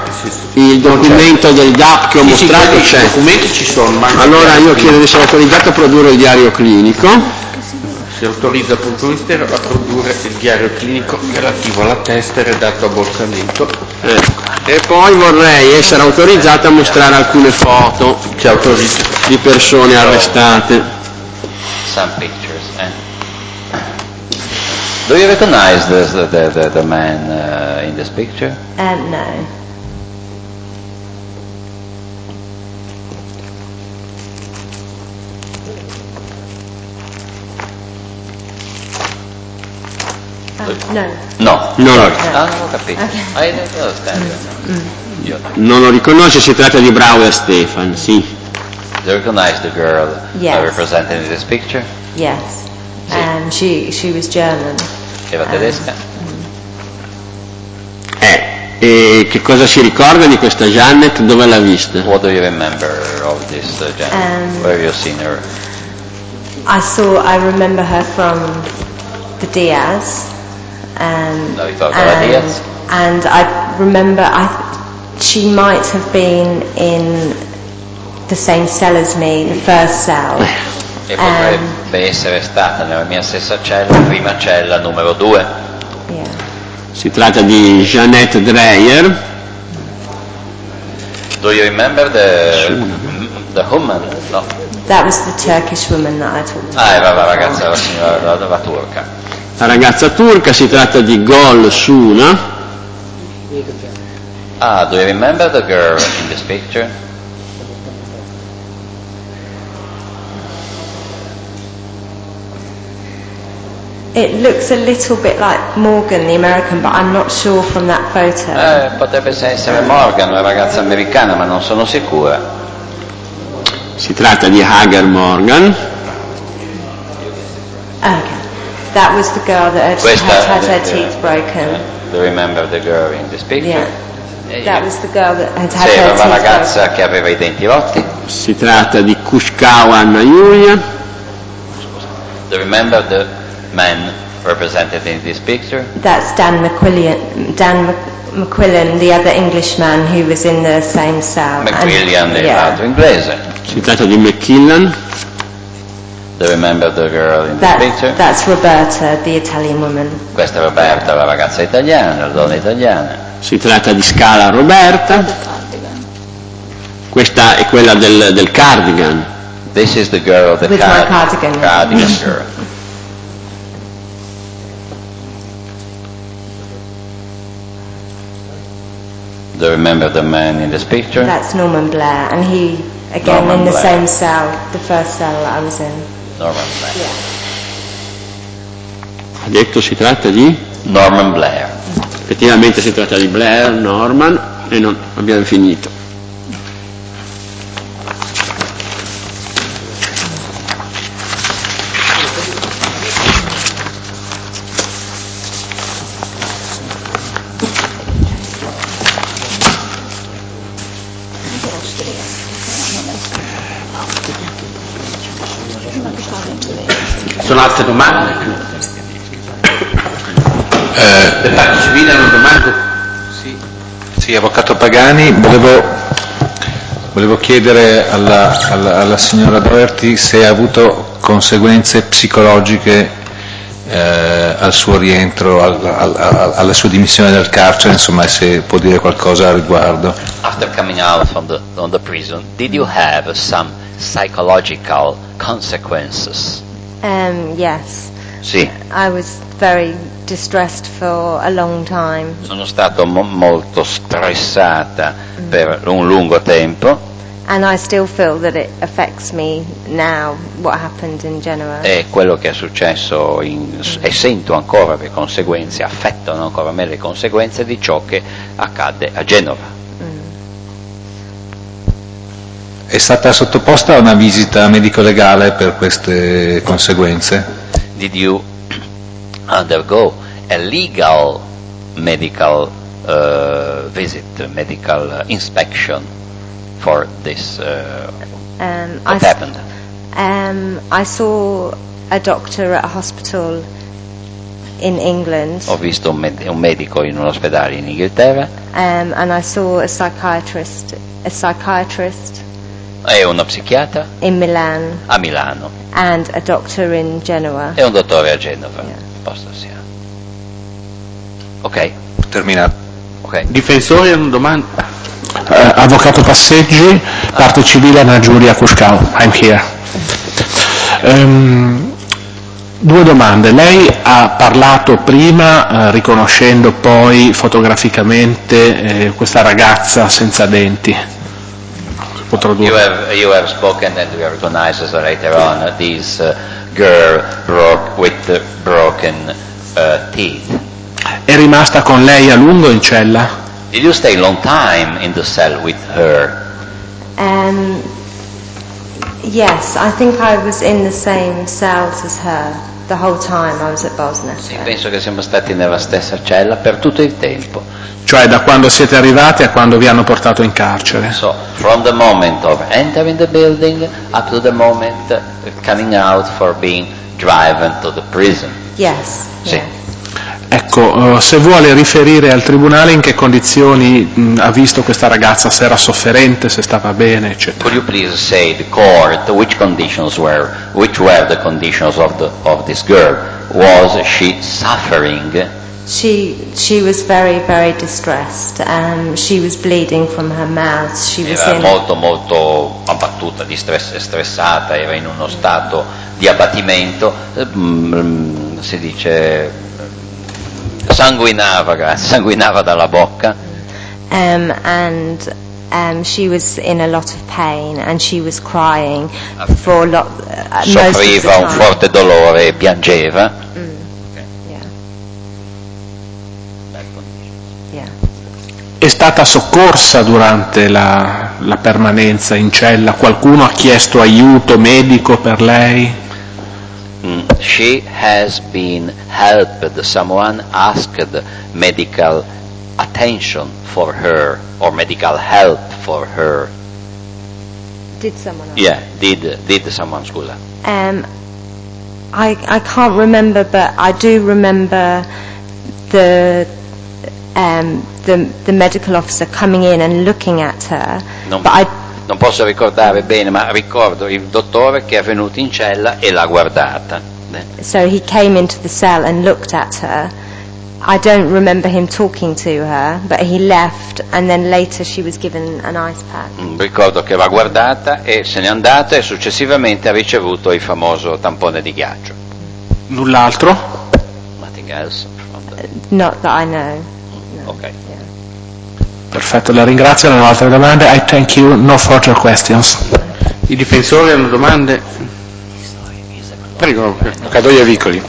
Il documento del DAP che ho mostrato c'è. I documenti ci sono. Allora io chiedo di essere autorizzato a produrre il diario clinico. Si autorizza il punto ministero a produrre il diario clinico relativo alla testa redatto a Bolzamento. E poi vorrei essere autorizzato a mostrare alcune foto di persone arrestate. Some pictures. Do you recognize the man in this picture? No. No. Ho capito. Non lo riconosce, si tratta di Brauer Stefan, sì. Do you recognize the girl Yes. represented in this picture? Yes. She was German. Era tedesca? E che cosa si ricorda di questa Janet? Dove l'ha vista? What do you remember of this Janet? Where have you seen her? I remember her from the Diaz. La ricorda la Diaz? And I remember she might have been in the same cell as me, the first cell. E potrebbe essere stata nella mia stessa cella, prima cella numero 2. Yeah. Si tratta di Jeanette Dreyer. Do you remember the woman? No. That was the Turkish woman that I talked about. Era la ragazza, la signora, la turca. La ragazza turca, si tratta di Gol Suna. Do you remember the girl in this picture? It looks a little bit like Morgan, the American, but I'm not sure from that photo. Potrebbe essere Morgan, una ragazza americana, ma non sono sicura. Si tratta di Hagar Morgan. Okay. That was the girl that had her teeth broken. Do you remember the girl in this picture? Yeah. That was the girl that had her teeth broken. Era la ragazza che aveva i denti rotti. Si tratta di Kushkawa Anna Julia. Do you remember the man represented in this picture? That's Dan McQuillan, the other Englishman who was in the same cell. McQuillan è l'altro inglese. Si tratta di McKillan. Do you remember the girl in this picture? That's Roberta, the Italian woman. Questa è Roberta, la ragazza italiana, la donna italiana. Si tratta di Scala Roberta. Questa è quella del cardigan. This is the girl of the cardigan girl. Do you remember the man in this picture? That's Norman Blair, and he, again, Norman in the Blair. Same cell, the first cell that I was in. Norman Blair. Yeah. Ha detto si tratta di? Norman Blair. Effettivamente si tratta di Blair, Norman, e non abbiamo finito. Sono altre domande? Le parti civili hanno domande? Sì, avvocato Pagani, volevo chiedere alla signora Doherty se ha avuto conseguenze psicologiche al suo rientro, alla sua dimissione dal carcere, insomma, se può dire qualcosa al riguardo. After coming out from the prison, did you have some psychological consequences? Yes. Sì. I was very distressed for a long time. Sono stato molto stressata per un lungo tempo. And I still feel that it affects me now, what happened in Genoa. E quello che è successo e sento ancora le conseguenze, affettano ancora me le conseguenze di ciò che accadde a Genova. È stata sottoposta a una visita medico-legale per queste conseguenze? Did you undergo a legal medical visit, medical inspection for this? What happened? I saw a doctor at a hospital in England. Ho visto un medico in un ospedale in Inghilterra. And I saw a psychiatrist E uno psichiatra in Milan a Milano and a doctor in Genoa. e un dottore a Genova. Yeah. Posto sia. Ok, Terminato. ok. Difensori hanno domande? Avvocato Passeggi, parte civile Anna Giulia Cuscao, I'm here. Due domande. Lei ha parlato prima, riconoscendo poi fotograficamente questa ragazza senza denti. You have spoken and we recognize later on this girl with broken teeth. È rimasta con lei a lungo in cella? Did you stay a long time in the cell with her? Yes, I think I was in the same cells as her the whole time I was at Bosnetto. Sì, penso che siamo stati nella stessa cella per tutto il tempo. Cioè da quando siete arrivati a quando vi hanno portato in carcere? So, from the moment of entering the building up to the moment coming out for being driven to the prison. Yes. Sì. Yeah. Ecco, se vuole riferire al tribunale in che condizioni ha visto questa ragazza, se era sofferente, se stava bene, eccetera. Could you please say the court which were the conditions of this girl? Was she suffering? She was very, very distressed. She was bleeding from her mouth. Era molto abbattuta, stressata, era in uno stato di abbattimento, si dice sanguinava dalla bocca. She was in a lot of pain and she was crying for soffriva un forte dolore e piangeva. È stata soccorsa durante la permanenza in cella? Qualcuno ha chiesto aiuto medico per lei? She has been helped. Someone asked medical attention for her or medical help for her. Did someone ask? Yeah, did someone, scusa? I can't remember, but I do remember the medical officer coming in and looking at her. Non posso ricordare bene, ma ricordo il dottore che è venuto in cella e l'ha guardata. So he came into the cell and looked at her. I don't remember him talking to her, but he left and then later she was given an ice pack. Ricordo che l'ha guardata e se n'è andata e successivamente ha ricevuto il famoso tampone di ghiaccio. Null'altro? Nothing else? Not that I know. No. Ok. Perfetto, la ringrazio. Non ho altre domande. I thank you. No further questions. I difensori hanno domande? Prego. Cadoia Vicoli.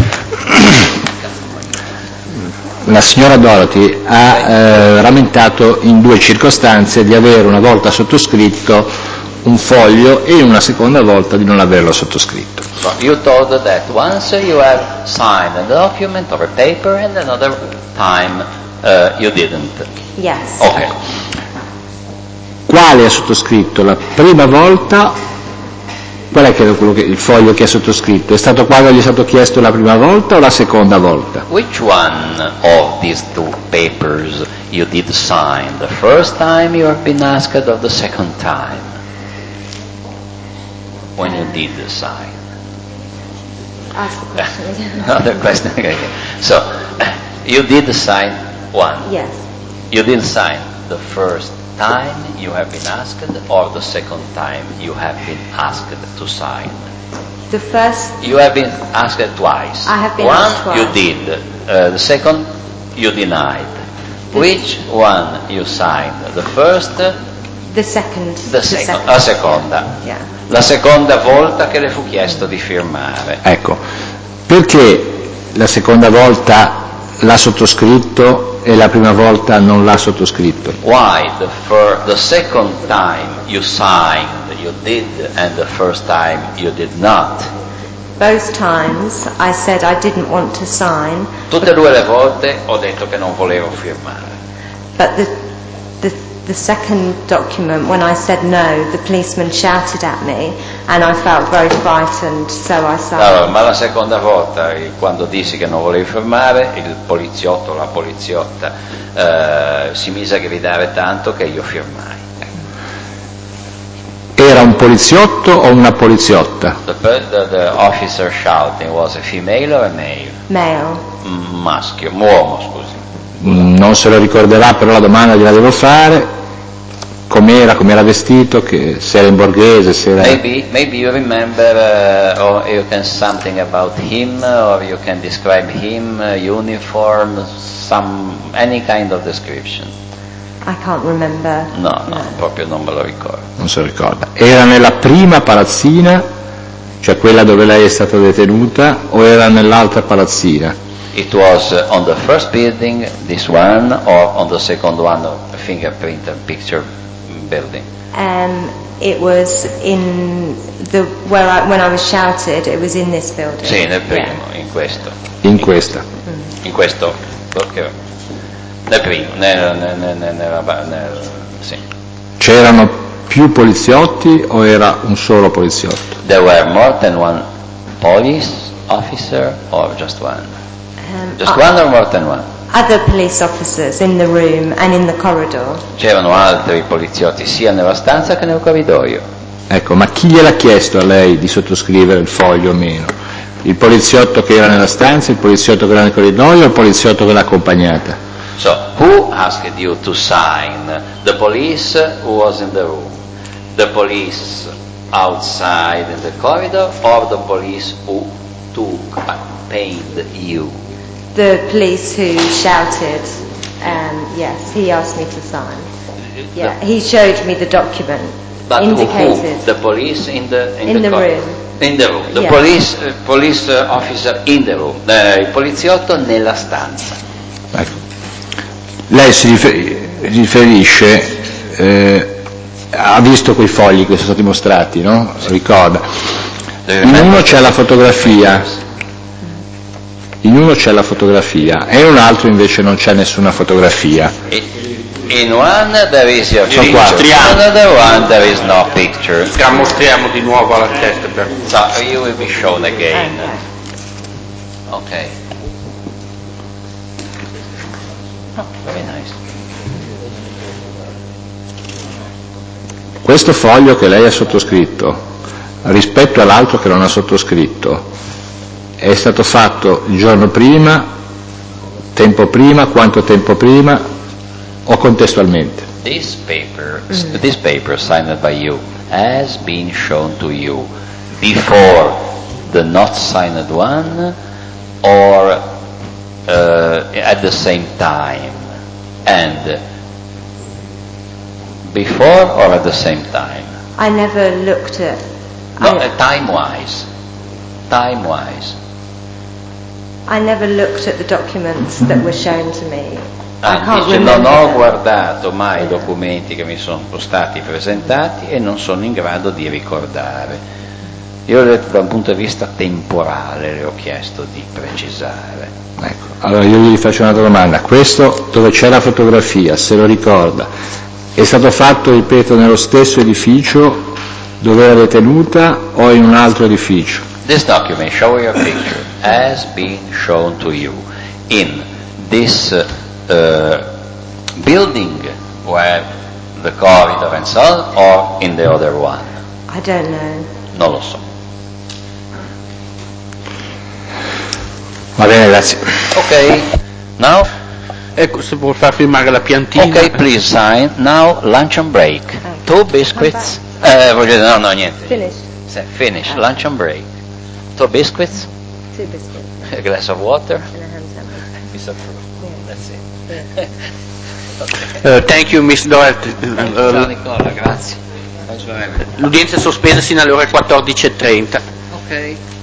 La signora Dorothy ha rammentato in due circostanze di avere una volta sottoscritto un foglio e una seconda volta di non averlo sottoscritto. So you told that once you have signed a document or a paper and another time you didn't. Yes. Ok. Quale ha sottoscritto la prima volta? Qual è il foglio che ha sottoscritto? È stato quando gli è stato chiesto la prima volta o la seconda volta? Which one of these two papers you did sign? The first time you have been asked or the second time? When you did sign? Ask the question again. Another question again. So, you did sign one. Yes. You did sign the first time you have been asked or the second time you have been asked to sign? The first. You have been asked twice. I have been one asked twice. You did. The second you denied. Which one you signed? The first? The second. La seconda. Yeah. La seconda volta che le fu chiesto di firmare. Ecco, perché la seconda volta l'ha sottoscritto e la prima volta non l'ha sottoscritto? Why the second time you signed you did and the first time you did not? Both times I said I didn't want to sign. Tutte e due le volte ho detto che non volevo firmare. But the the second document, when I said no, the policeman shouted at me and I felt very frightened, so I signed. Allora, ma la seconda volta, quando dissi che non volevi firmare, il poliziotto, la poliziotta, si mise a gridare tanto che io firmai. Era un poliziotto o una poliziotta? The officer shouting was a female or a male? Male. Maschio, uomo, scusi. Non se lo ricorderà, però la domanda gliela devo fare. Com'era vestito, se era in borghese, se era... Maybe you remember, or you can something about him, or you can describe him, uniform, any kind of description. I can't remember. No, proprio non me lo ricordo. Non se lo ricorda. Era nella prima palazzina, cioè quella dove lei è stata detenuta, o era nell'altra palazzina? It was on the first building, this one, or on the second one, a fingerprint and picture building? It was in when I was shouted, it was in this building. Sì, nel primo, in questo. In questa. In questo, nel primo, sì. C'erano più poliziotti o era un solo poliziotto? There were more than one police officer or just one? Just one or more than one? Other police officers in the room and in the corridor. C'erano altri poliziotti sia nella stanza che nel corridoio. Ecco, ma chi gliel'ha chiesto a lei di sottoscrivere il foglio o meno? Il poliziotto che era nella stanza, il poliziotto che era nel corridoio o il poliziotto che l'ha accompagnata? So, who asked you to sign? The police who was in the room? The police outside in the corridor or the police who paid you? The police who shouted, yes, he asked me to sign. Yeah, he showed me the document. But indicated. Who? The police in the room. In the room. The police officer in the room. Il poliziotto nella stanza. Ecco. Lei si riferisce, ha visto quei fogli che sono stati mostrati, no? Ricorda. In uno c'è la fotografia. In uno c'è la fotografia e in un altro invece non c'è nessuna fotografia. In one there is a picture, in another one there is no picture. La mostriamo di nuovo alla testa per... So you will be shown again. Okay. Oh, very nice. Questo foglio che lei ha sottoscritto rispetto all'altro che non ha sottoscritto è stato fatto il giorno prima, tempo prima, quanto tempo prima o contestualmente? This paper signed by you has been shown to you before the not signed one or at the same time, and before or at the same time? I never looked at... Time-wise. I never looked at the documents that were shown to me. Dice, non ho guardato mai i documenti che mi sono stati presentati e non sono in grado di ricordare. Io da un punto di vista temporale le ho chiesto di precisare. Ecco, allora io gli faccio un'altra domanda. Questo dove c'è la fotografia, se lo ricorda, è stato fatto, ripeto, nello stesso edificio dove era detenuta o in un altro edificio? This document, show your picture, has been shown to you in this building where the corridor and so on, or in the other one? I don't know. Non lo so. Va bene, grazie. Ok, now? Ecco, se vuol far firmare la piantina. Ok, please sign. Now, luncheon break. Okay. 2 biscuits. No, niente. Finished. Finish. Luncheon break. 2 biscuits. 2 biscuits. A glass of water. And a ham sandwich. Piece of fruit. Yeah. That's it. Yeah. Thank you, Miss Doherty. Ciao Nicola, grazie. L'udienza è sospesa sino alle ore 14:30. Ok.